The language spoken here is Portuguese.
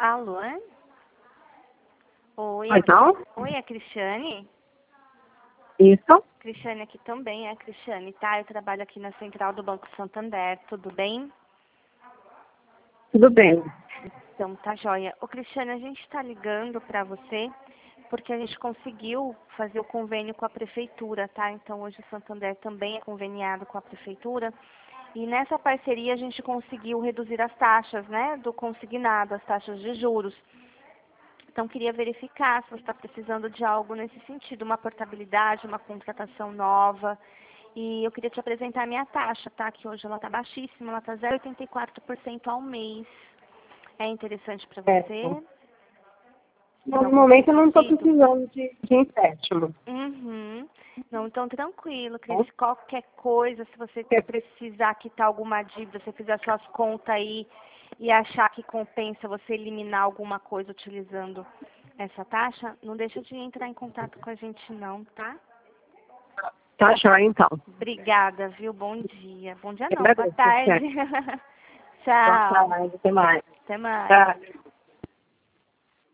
Alô? Oi, Então, oi, é a Cristiane? isso, Cristiane aqui também, é a Cristiane, tá? Eu trabalho aqui na central do Banco Santander, tudo bem? tudo bem. Então, tá joia. Ô, Cristiane, a gente tá ligando pra você porque a gente conseguiu fazer o convênio com a prefeitura, tá? Então, hoje o Santander também é conveniado com a prefeitura. E nessa parceria a gente conseguiu reduzir as taxas, né, do consignado, as taxas de juros. Então, queria verificar se você está precisando de algo nesse sentido, uma portabilidade, uma contratação nova. E eu queria te apresentar a minha taxa, tá? Que hoje ela está baixíssima, ela está 0,84% ao mês. É interessante para Certo. você? No Não, momento eu não estou sentido? precisando de empréstimo. Uhum. Não, então tranquilo, Cris. Né? Qualquer coisa, se você precisar quitar alguma dívida, se você fizer suas contas aí e achar que compensa você eliminar alguma coisa utilizando essa taxa, não deixa de entrar em contato com a gente não, tá? Tá joia, então. Obrigada, viu? Bom dia. Bom dia Eu não, boa agradeço, tarde. Cristiane. Boa Tchau. tarde, até mais. Até mais. Tchau.